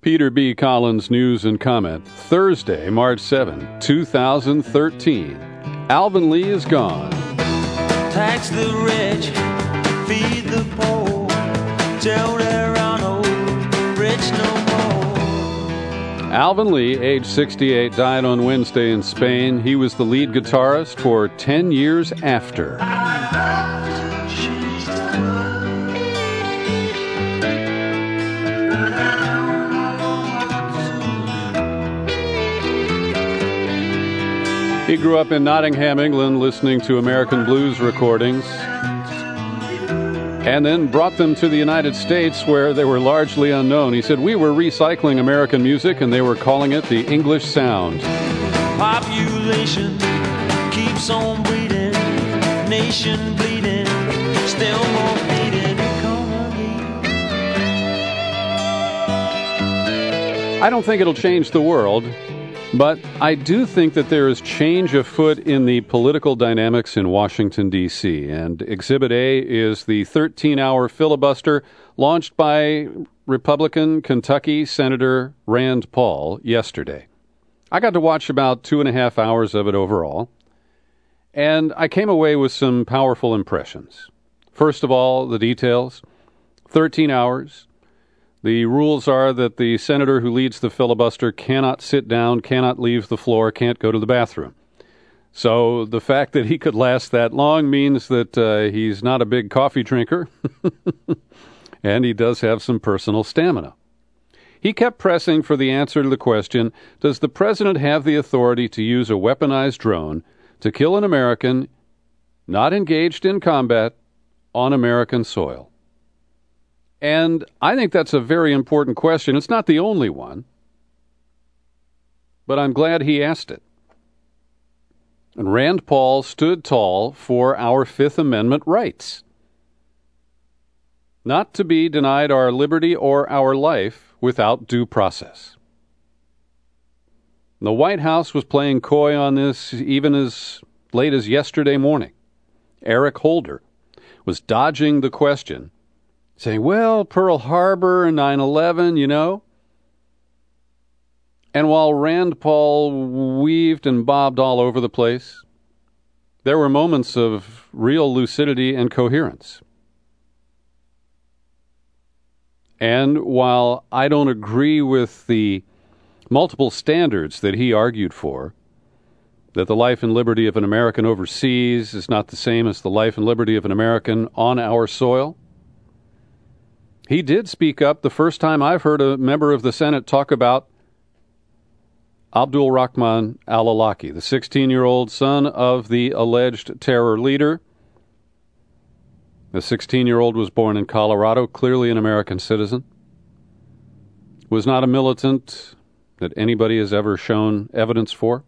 Peter B. Collins News and Comment, Thursday, March 7, 2013. Alvin Lee is gone. Tax the rich, feed the poor, till there are no rich no more. Alvin Lee, age 68, died on Wednesday in Spain. He was the lead guitarist for 10 Years After. He grew up in Nottingham, England, listening to American blues recordings, and then brought them to the United States, where they were largely unknown. He said, "We were recycling American music, and they were calling it the English sound." Population keeps on bleeding, nation bleeding, still more bleeding economy. I don't think it'll change the world, but I do think that there is change afoot in the political dynamics in Washington, D.C., and Exhibit A is the 13-hour filibuster launched by Republican Kentucky Senator Rand Paul yesterday. I got to watch about 2.5 hours of it overall, and I came away with some powerful impressions. First of all, the details. 13 hours. The rules are that the senator who leads the filibuster cannot sit down, cannot leave the floor, can't go to the bathroom. So the fact that he could last that long means that he's not a big coffee drinker, and he does have some personal stamina. He kept pressing for the answer to the question, does the president have the authority to use a weaponized drone to kill an American not engaged in combat on American soil? And I think that's a very important question. It's not the only one, but I'm glad he asked it. And Rand Paul stood tall for our Fifth Amendment rights, not to be denied our liberty or our life without due process. The White House was playing coy on this even as late as yesterday morning. Eric Holder was dodging the question, saying, well, Pearl Harbor and 9/11, you know. And while Rand Paul weaved and bobbed all over the place, there were moments of real lucidity and coherence. And while I don't agree with the multiple standards that he argued for, that the life and liberty of an American overseas is not the same as the life and liberty of an American on our soil, he did speak up the first time I've heard a member of the Senate talk about Abdul Rahman al-Awlaki, the 16-year-old son of the alleged terror leader. The 16-year-old was born in Colorado, clearly an American citizen, was not a militant that anybody has ever shown evidence for.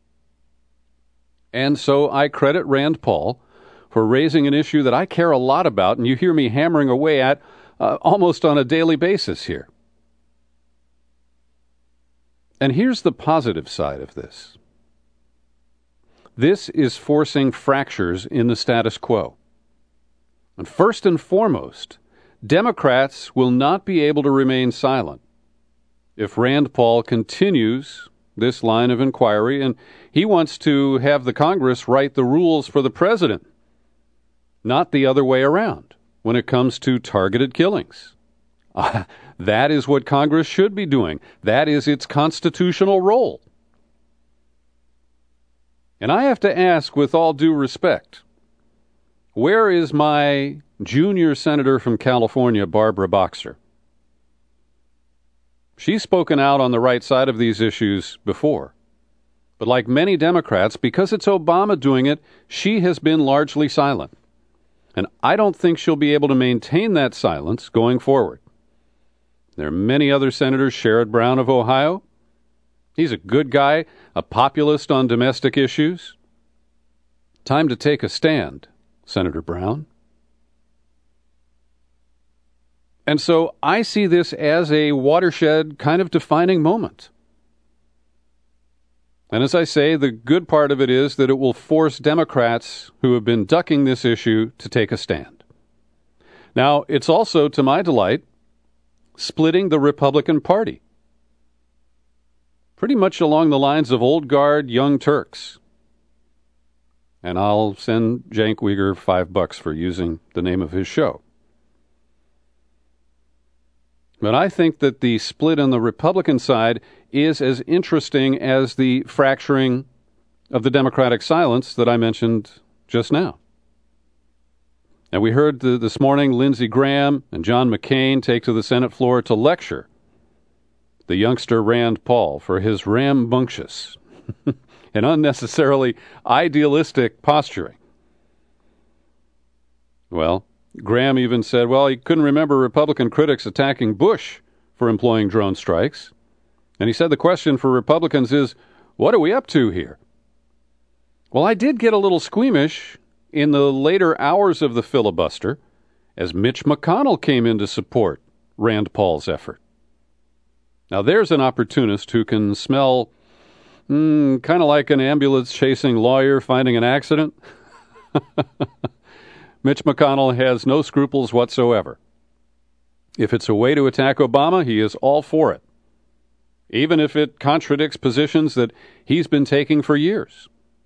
And so I credit Rand Paul for raising an issue that I care a lot about, and you hear me hammering away at almost on a daily basis here. And here's the positive side of this. This is forcing fractures in the status quo. And first and foremost, Democrats will not be able to remain silent if Rand Paul continues this line of inquiry, and he wants to have the Congress write the rules for the president, not the other way around. When it comes to targeted killings. That is what Congress should be doing. That is its constitutional role. And I have to ask, with all due respect, where is my junior senator from California, Barbara Boxer? She's spoken out on the right side of these issues before. But like many Democrats, because it's Obama doing it, she has been largely silent. And I don't think she'll be able to maintain that silence going forward. There are many other senators. Sherrod Brown of Ohio. He's a good guy, a populist on domestic issues. Time to take a stand, Senator Brown. And so I see this as a watershed kind of defining moment. And as I say, the good part of it is that it will force Democrats who have been ducking this issue to take a stand. Now, it's also, to my delight, splitting the Republican Party. pretty much along the lines of Old Guard, Young Turks. And I'll send Cenk Uygur $5 for using the name of his show. But I think that the split on the Republican side is as interesting as the fracturing of the Democratic silence that I mentioned just now. And we heard this morning Lindsey Graham and John McCain take to the Senate floor to lecture the youngster Rand Paul for his rambunctious and unnecessarily idealistic posturing. Well, Graham even said, well, he couldn't remember Republican critics attacking Bush for employing drone strikes. And he said the question for Republicans is, what are we up to here? Well, I did get a little squeamish in the later hours of the filibuster as Mitch McConnell came in to support Rand Paul's effort. Now, there's an opportunist who can smell kind of like an ambulance-chasing lawyer finding an accident. Mitch McConnell has no scruples whatsoever. If it's a way to attack Obama, he is all for it, even if it contradicts positions that he's been taking for years.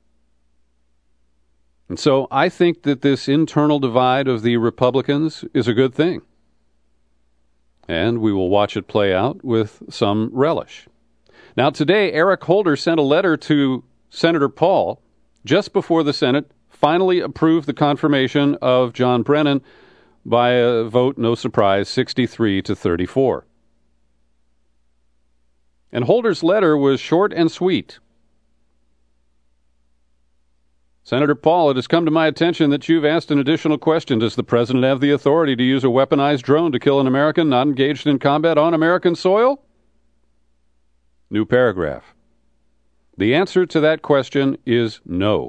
And so I think that this internal divide of the Republicans is a good thing. And we will watch it play out with some relish. Now, today, Eric Holder sent a letter to Senator Paul just before the Senate finally approved the confirmation of John Brennan by a vote, no surprise, 63-34. And Holder's letter was short and sweet. Senator Paul, it has come to my attention that you've asked an additional question. Does the president have the authority to use a weaponized drone to kill an American not engaged in combat on American soil? New paragraph. The answer to that question is no.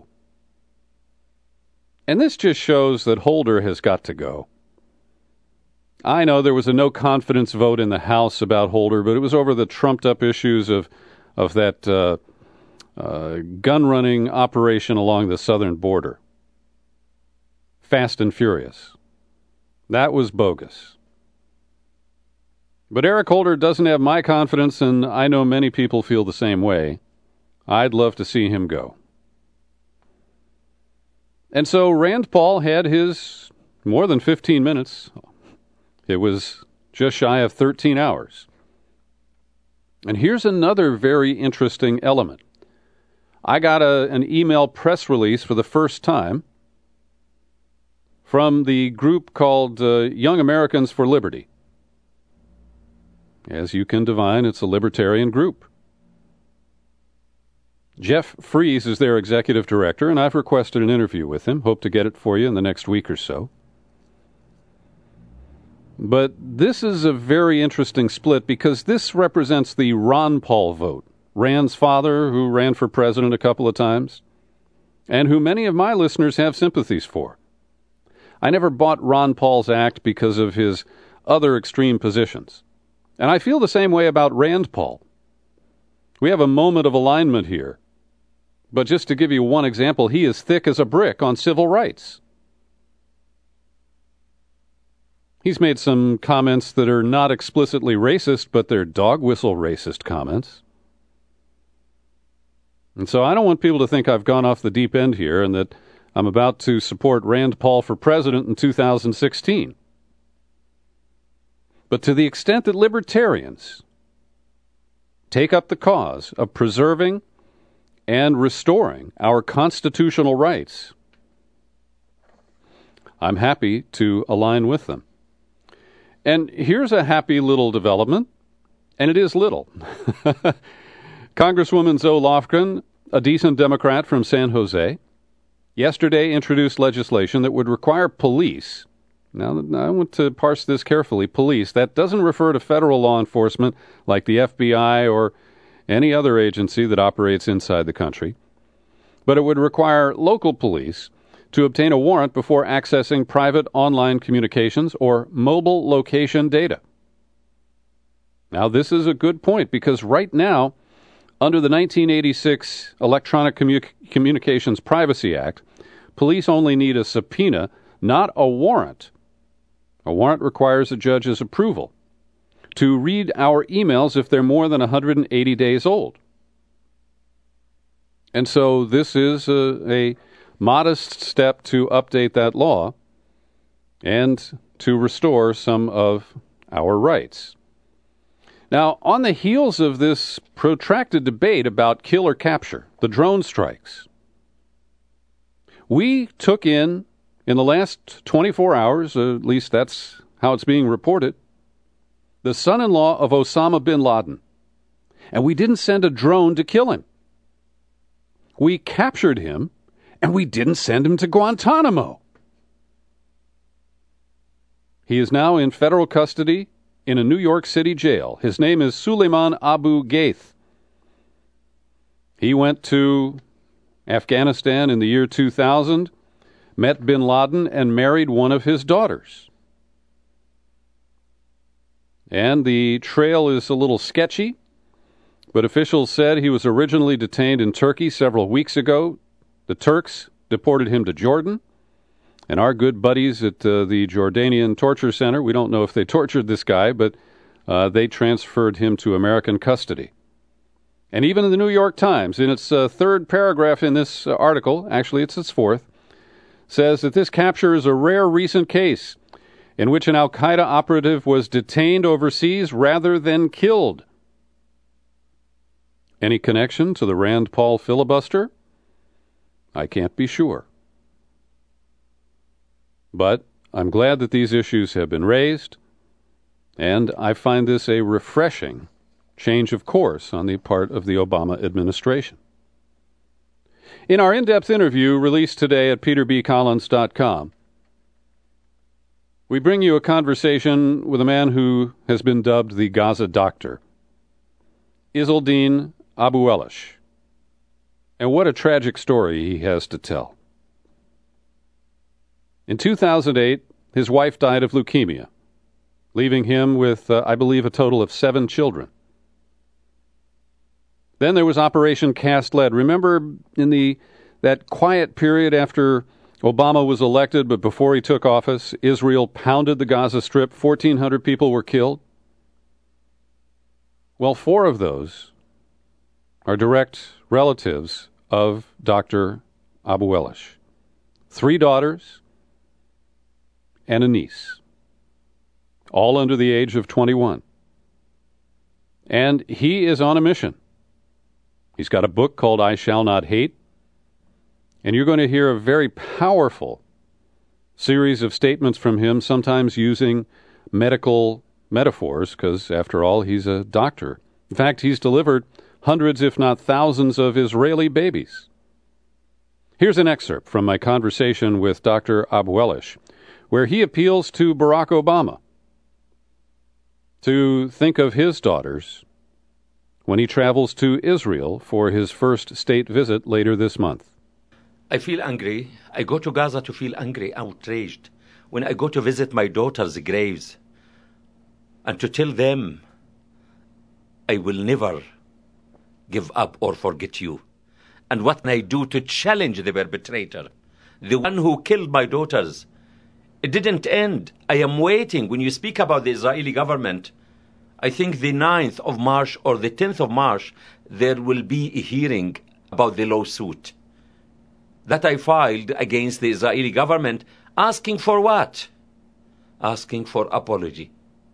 And this just shows that Holder has got to go. I know there was a no confidence vote in the House about Holder, but it was over the trumped up issues of that gun-running operation along the southern border. Fast and Furious. That was bogus. But Eric Holder doesn't have my confidence, and I know many people feel the same way. I'd love to see him go. And so Rand Paul had his more than 15 minutes. It was just shy of 13 hours. And here's another very interesting element. I got an email press release for the first time from the group called Young Americans for Liberty. As you can divine, it's a libertarian group. Jeff Fries is their executive director, and I've requested an interview with him. Hope to get it for you in the next week or so. But this is a very interesting split because this represents the Ron Paul vote. Rand's father, who ran for president a couple of times, and who many of my listeners have sympathies for. I never bought Ron Paul's act because of his other extreme positions. And I feel the same way about Rand Paul. We have a moment of alignment here. But just to give you one example, he is thick as a brick on civil rights. He's made some comments that are not explicitly racist, but they're dog whistle racist comments. And so I don't want people to think I've gone off the deep end here and that I'm about to support Rand Paul for president in 2016. But to the extent that libertarians take up the cause of preserving and restoring our constitutional rights, I'm happy to align with them. And here's a happy little development, and it is little. Congresswoman Zoe Lofgren, a decent Democrat from San Jose, yesterday introduced legislation that would require police. Now, I want to parse this carefully. Police, that doesn't refer to federal law enforcement like the FBI or any other agency that operates inside the country. But it would require local police to obtain a warrant before accessing private online communications or mobile location data. Now, this is a good point because right now, under the 1986 Electronic Communications Privacy Act, police only need a subpoena, not a warrant. A warrant requires a judge's approval to read our emails if they're more than 180 days old. And so this is a modest step to update that law and to restore some of our rights. Now, on the heels of this protracted debate about kill or capture, the drone strikes, we took in the last 24 hours, at least that's how it's being reported, the son-in-law of Osama bin Laden. And we didn't send a drone to kill him. We captured him, and we didn't send him to Guantanamo. He is now in federal custody in a New York City jail. His name is Suleiman Abu Ghaith. He went to Afghanistan in the year 2000, met bin Laden, and married one of his daughters. And the trail is a little sketchy, but officials said he was originally detained in Turkey several weeks ago. The Turks deported him to Jordan, and our good buddies at the Jordanian Torture Center, we don't know if they tortured this guy, but they transferred him to American custody. And even in the New York Times, in its third paragraph in this article, actually it's its fourth, says that this capture is a rare recent case in which an al-Qaeda operative was detained overseas rather than killed. Any connection to the Rand Paul filibuster? I can't be sure. But I'm glad that these issues have been raised, and I find this a refreshing change of course on the part of the Obama administration. In our in-depth interview released today at peterbcollins.com, we bring you a conversation with a man who has been dubbed the Gaza Doctor, Izzeldin Abuelaish. And what a tragic story he has to tell. In 2008, his wife died of leukemia, leaving him with, I believe, a total of 7 children. Then there was Operation Cast Lead. Remember in that quiet period after Obama was elected, but before he took office, Israel pounded the Gaza Strip. 1,400 people were killed. Well, 4 of those are direct relatives of Dr. Abuelaish. 3 daughters and a niece, all under the age of 21. And he is on a mission. He's got a book called I Shall Not Hate, and you're going to hear a very powerful series of statements from him, sometimes using medical metaphors, because, after all, he's a doctor. In fact, he's delivered hundreds, if not thousands, of Israeli babies. Here's an excerpt from my conversation with Dr. Abuelaish, where he appeals to Barack Obama to think of his daughters when he travels to Israel for his first state visit later this month. I feel angry. I go to Gaza to feel angry, outraged. When I go to visit my daughters' graves and to tell them, I will never give up or forget you. And what can I do to challenge the perpetrator, the one who killed my daughters? It didn't end. I am waiting. When you speak about the Israeli government, I think the 9th of March or the 10th of March, there will be a hearing about the lawsuit that I filed against the Israeli government, asking for what? Asking for apology.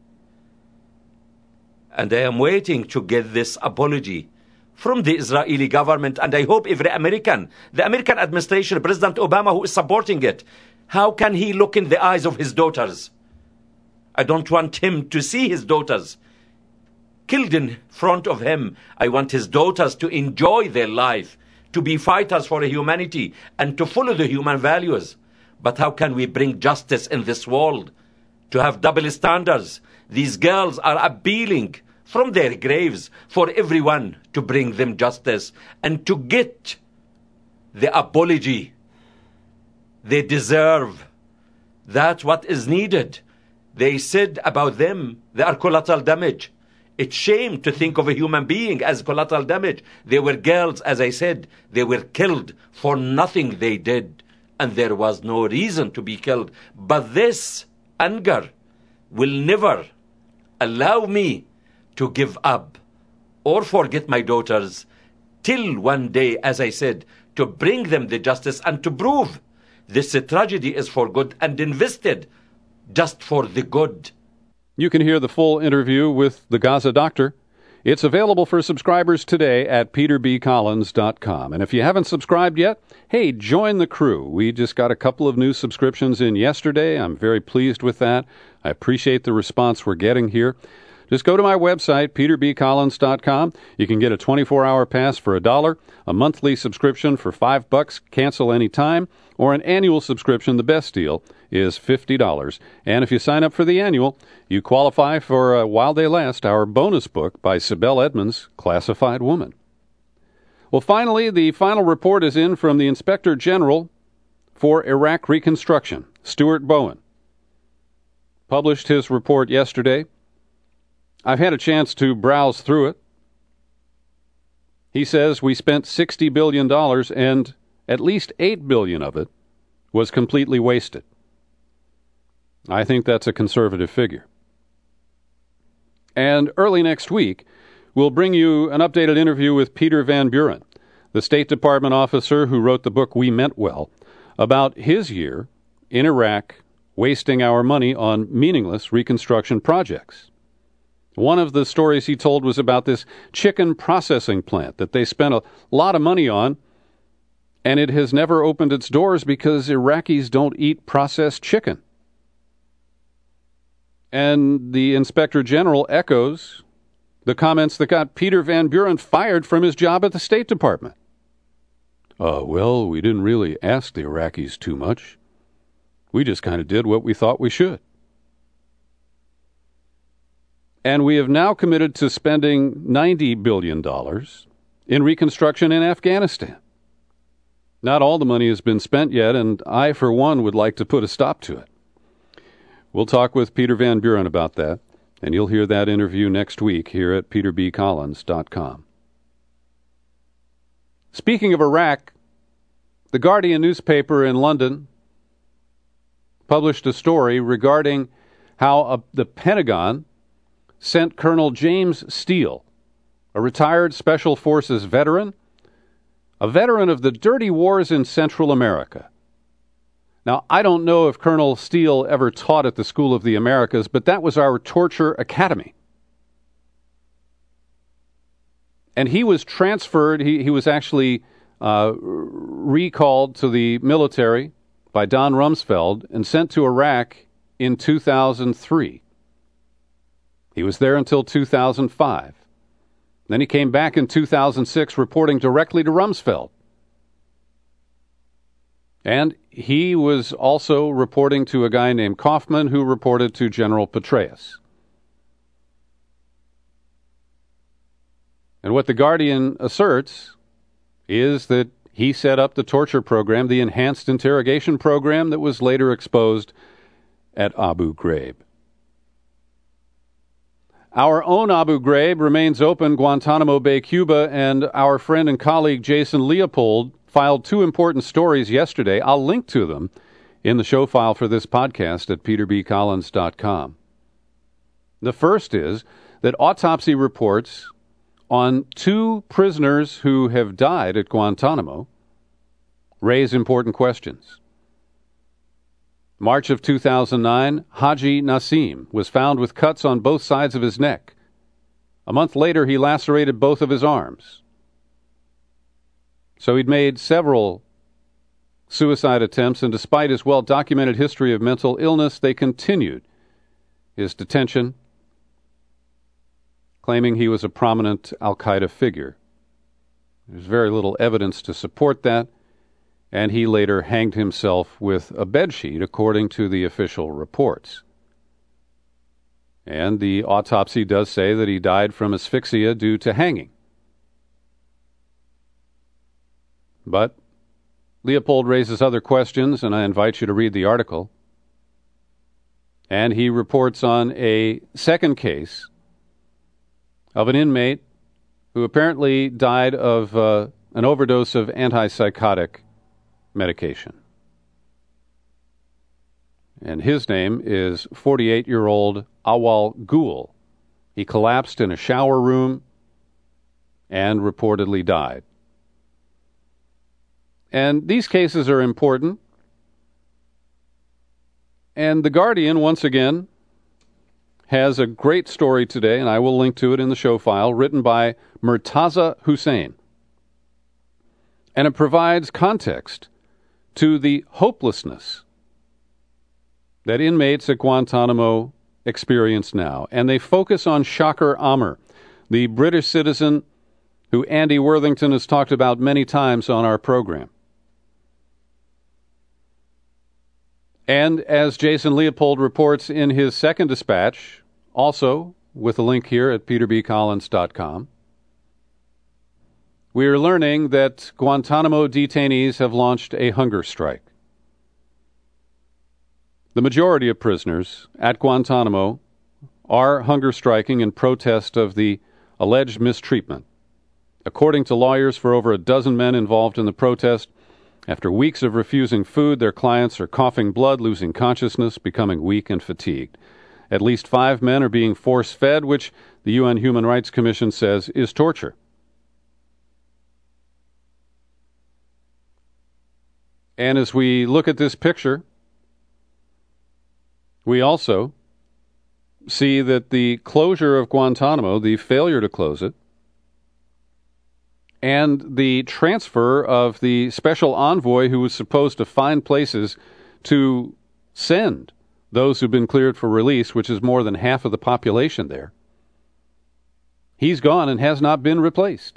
And I am waiting to get this apology from the Israeli government, and I hope every American, the American administration, President Obama, who is supporting it, how can he look in the eyes of his daughters? I don't want him to see his daughters killed in front of him. I want his daughters to enjoy their life, to be fighters for humanity, and to follow the human values. But how can we bring justice in this world? To have double standards. These girls are appealing from their graves for everyone to bring them justice and to get the apology they deserve. That's what is needed. They said about them, they are collateral damage. It's shame to think of a human being as collateral damage. They were girls, as I said. They were killed for nothing they did, and there was no reason to be killed. But this anger will never allow me to give up or forget my daughters till one day, as I said, to bring them the justice and to prove this tragedy is for good and invested just for the good. You can hear the full interview with the Gaza doctor. It's available for subscribers today at peterbcollins.com. And if you haven't subscribed yet, hey, join the crew. We just got a couple of new subscriptions in yesterday. I'm very pleased with that. I appreciate the response we're getting here. Just go to my website, peterbcollins.com. You can get a 24-hour pass for $1, a monthly subscription for $5, cancel any time, or an annual subscription. The best deal is $50. And if you sign up for the annual, you qualify for While They Last, our bonus book by Sibel Edmonds, Classified Woman. Well, finally, the final report is in from the Inspector General for Iraq Reconstruction, Stuart Bowen. Published his report yesterday. I've had a chance to browse through it. He says we spent $60 billion and at least $8 billion of it was completely wasted. I think that's a conservative figure. And early next week, we'll bring you an updated interview with Peter Van Buren, the State Department officer who wrote the book We Meant Well, about his year in Iraq wasting our money on meaningless reconstruction projects. One of the stories he told was about this chicken processing plant that they spent a lot of money on, and it has never opened its doors because Iraqis don't eat processed chicken. And the Inspector General echoes the comments that got Peter Van Buren fired from his job at the State Department. Well, we didn't really ask the Iraqis too much. We just kind of did what we thought we should. And we have now committed to spending $90 billion in reconstruction in Afghanistan. Not all the money has been spent yet, and I, for one, would like to put a stop to it. We'll talk with Peter Van Buren about that, and you'll hear that interview next week here at peterbcollins.com. Speaking of Iraq, the Guardian newspaper in London published a story regarding how the Pentagon sent Colonel James Steele, a retired Special Forces veteran, a veteran of the dirty wars in Central America. Now, I don't know if Colonel Steele ever taught at the School of the Americas, but that was our torture academy. And he was transferred, he was actually recalled to the military by Don Rumsfeld and sent to Iraq in 2003. He was there until 2005. Then he came back in 2006 reporting directly to Rumsfeld. And he was also reporting to a guy named Kaufman who reported to General Petraeus. And what the Guardian asserts is that he set up the torture program, the enhanced interrogation program that was later exposed at Abu Ghraib. Our own Abu Ghraib remains open, Guantanamo Bay, Cuba, and our friend and colleague Jason Leopold filed two important stories yesterday. I'll link to them in the show file for this podcast at peterbcollins.com. The first is that autopsy reports on two prisoners who have died at Guantanamo raise important questions. March of 2009, Haji Nassim was found with cuts on both sides of his neck. A month later, he lacerated both of his arms. So he'd made several suicide attempts, and despite his well-documented history of mental illness, they continued his detention, claiming he was a prominent al-Qaeda figure. There's very little evidence to support that, and he later hanged himself with a bedsheet, according to the official reports. And the autopsy does say that he died from asphyxia due to hanging. But Leopold raises other questions, and I invite you to read the article. And he reports on a second case of an inmate who apparently died of an overdose of antipsychotic medication. And his name is 48-year-old Awal Ghul. He collapsed in a shower room and reportedly died. And these cases are important. And The Guardian, once again, has a great story today, and I will link to it in the show file, written by Murtaza Hussain. And it provides context to the hopelessness that inmates at Guantanamo experience now. And they focus on Shakir Amr, the British citizen who Andy Worthington has talked about many times on our program. And as Jason Leopold reports in his second dispatch, also with a link here at peterbcollins.com, we are learning that Guantanamo detainees have launched a hunger strike. The majority of prisoners at Guantanamo are hunger striking in protest of the alleged mistreatment. According to lawyers for over a dozen men involved in the protest, after weeks of refusing food, their clients are coughing blood, losing consciousness, becoming weak and fatigued. At least 5 men are being force-fed, which the UN Human Rights Commission says is torture. And as we look at this picture, we also see that the closure of Guantanamo, the failure to close it, and the transfer of the special envoy who was supposed to find places to send those who've been cleared for release, which is more than half of the population there, he's gone and has not been replaced.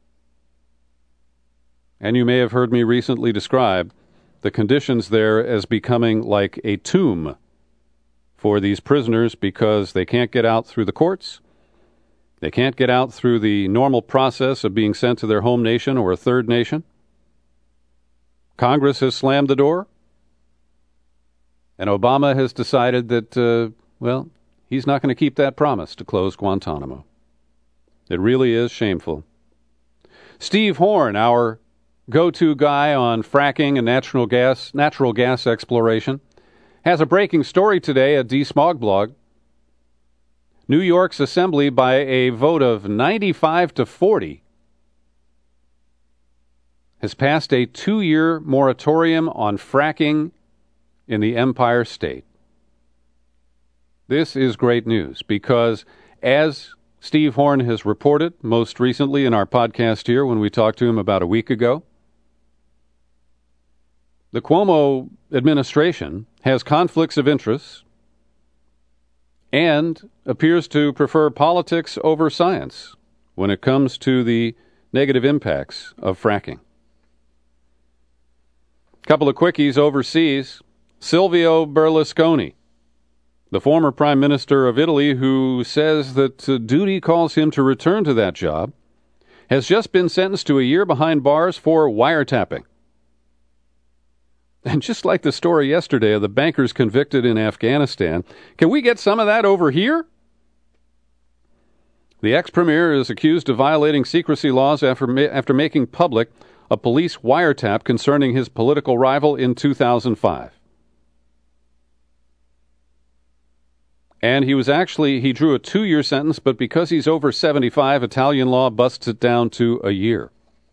And you may have heard me recently describe the conditions there as becoming like a tomb for these prisoners because they can't get out through the courts. They can't get out through the normal process of being sent to their home nation or a third nation. Congress has slammed the door. And Obama has decided that, he's not going to keep that promise to close Guantanamo. It really is shameful. Steve Horn, our go-to guy on fracking and natural gas exploration, has a breaking story today at DSmog Blog. New York's Assembly, by a vote of 95-40, has passed a 2-year moratorium on fracking in the Empire State. This is great news because, as Steve Horn has reported most recently in our podcast here when we talked to him about a week ago, the Cuomo administration has conflicts of interest and appears to prefer politics over science when it comes to the negative impacts of fracking. A couple of quickies overseas. Silvio Berlusconi, the former prime minister of Italy, who says that duty calls him to return to that job, has just been sentenced to a year behind bars for wiretapping. And just like the story yesterday of the bankers convicted in Afghanistan, can we get some of that over here? The ex-premier is accused of violating secrecy laws after making public a police wiretap concerning his political rival in 2005. And he drew a 2-year sentence, but because he's over 75, Italian law busts it down to a year.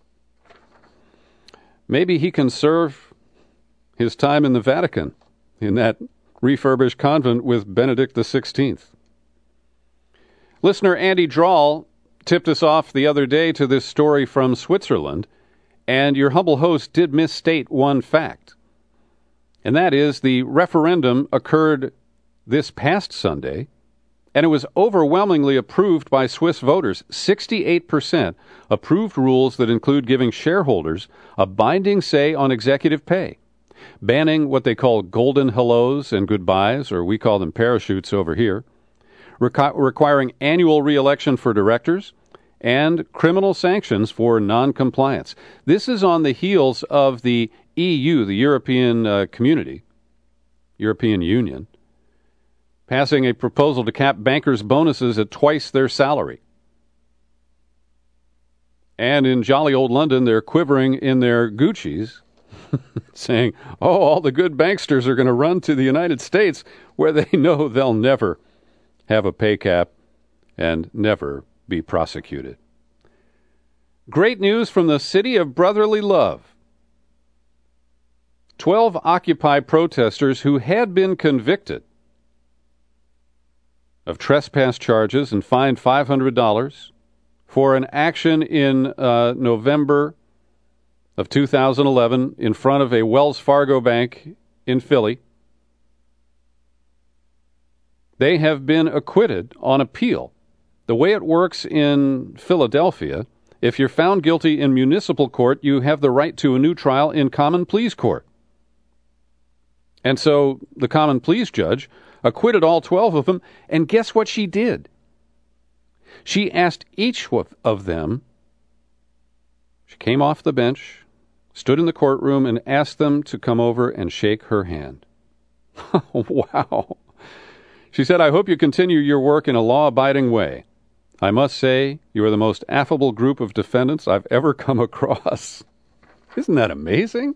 Maybe he can serve his time in the Vatican, in that refurbished convent with Benedict XVI. Listener Andy Drawl tipped us off the other day to this story from Switzerland, and your humble host did misstate one fact. And that is the referendum occurred this past Sunday, and it was overwhelmingly approved by Swiss voters. 68% approved rules that include giving shareholders a binding say on executive pay, banning what they call golden hellos and goodbyes, or we call them parachutes over here, requiring annual re-election for directors, and criminal sanctions for non-compliance. This is on the heels of the EU, the European Community, European Union, passing a proposal to cap bankers' bonuses at twice their salary. And in jolly old London, they're quivering in their Guccis, saying, all the good banksters are going to run to the United States where they know they'll never have a pay cap and never be prosecuted. Great news from the city of brotherly love. 12 Occupy protesters who had been convicted of trespass charges and fined $500 for an action in November of 2011 in front of a Wells Fargo bank in Philly. They have been acquitted on appeal. The way it works in Philadelphia, if you're found guilty in municipal court, you have the right to a new trial in common pleas court. And so the common pleas judge acquitted all 12 of them, and guess what she did? She asked each of them, she came off the bench, stood in the courtroom, and asked them to come over and shake her hand. Wow. She said, "I hope you continue your work in a law-abiding way. I must say, you are the most affable group of defendants I've ever come across." Isn't that amazing?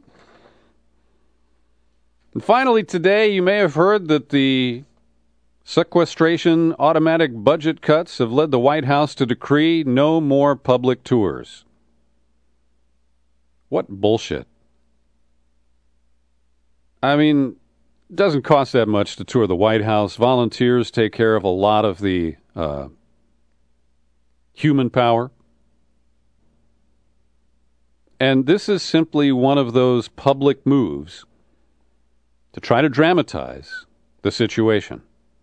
And finally, today, you may have heard that the sequestration automatic budget cuts have led the White House to decree no more public tours. What bullshit. I mean, it doesn't cost that much to tour the White House. Volunteers take care of a lot of the human power. And this is simply one of those public moves to try to dramatize the situation.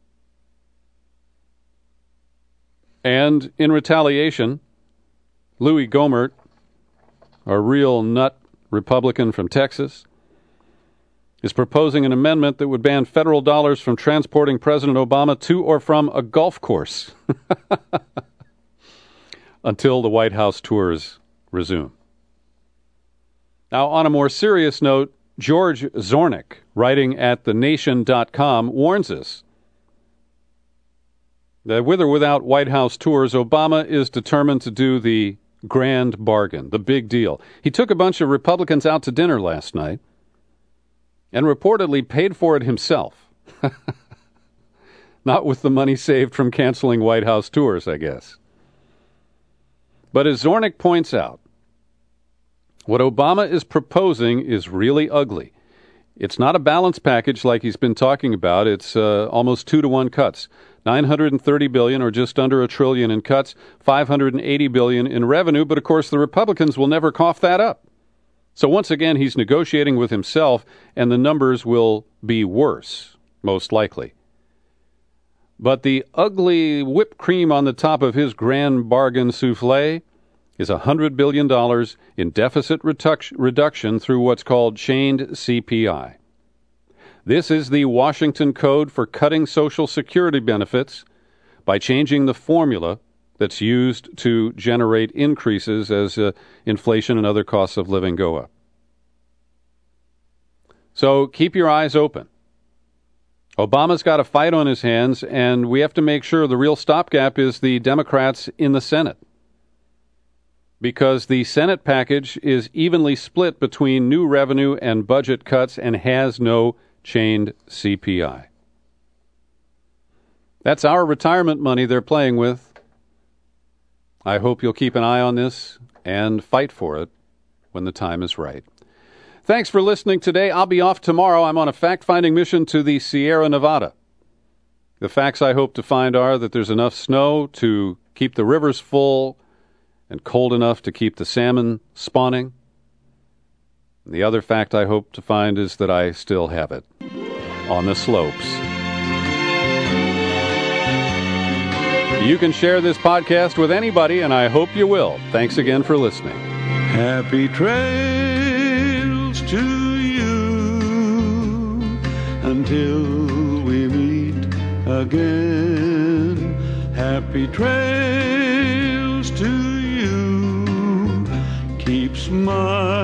And in retaliation, Louis Gohmert, a real nut Republican from Texas, is proposing an amendment that would ban federal dollars from transporting President Obama to or from a golf course until the White House tours resume. Now, on a more serious note, George Zornick, writing at thenation.com, warns us that with or without White House tours, Obama is determined to do the grand bargain, the big deal. He took a bunch of Republicans out to dinner last night and reportedly paid for it himself. Not with the money saved from canceling White House tours, I guess. But as Zornick points out, what Obama is proposing is really ugly. It's not a balanced package like he's been talking about. It's almost 2-to-1 cuts. $930 billion, or just under $1 trillion in cuts, $580 billion in revenue, but of course the Republicans will never cough that up. So once again, he's negotiating with himself, and the numbers will be worse, most likely. But the ugly whipped cream on the top of his grand bargain souffle is $100 billion in deficit reduction through what's called chained CPI. This is the Washington Code for cutting Social Security benefits by changing the formula that's used to generate increases as inflation and other costs of living go up. So keep your eyes open. Obama's got a fight on his hands, and we have to make sure the real stopgap is the Democrats in the Senate, because the Senate package is evenly split between new revenue and budget cuts and has no chained CPI. That's our retirement money they're playing with. I hope you'll keep an eye on this and fight for it when the time is right. Thanks for listening today. I'll be off tomorrow. I'm on a fact-finding mission to the Sierra Nevada. The facts I hope to find are that there's enough snow to keep the rivers full and cold enough to keep the salmon spawning. The other fact I hope to find is that I still have it on the slopes. You can share this podcast with anybody, and I hope you will. Thanks again for listening. Happy trails to you until we meet again. Happy trails to you. Keep smiling.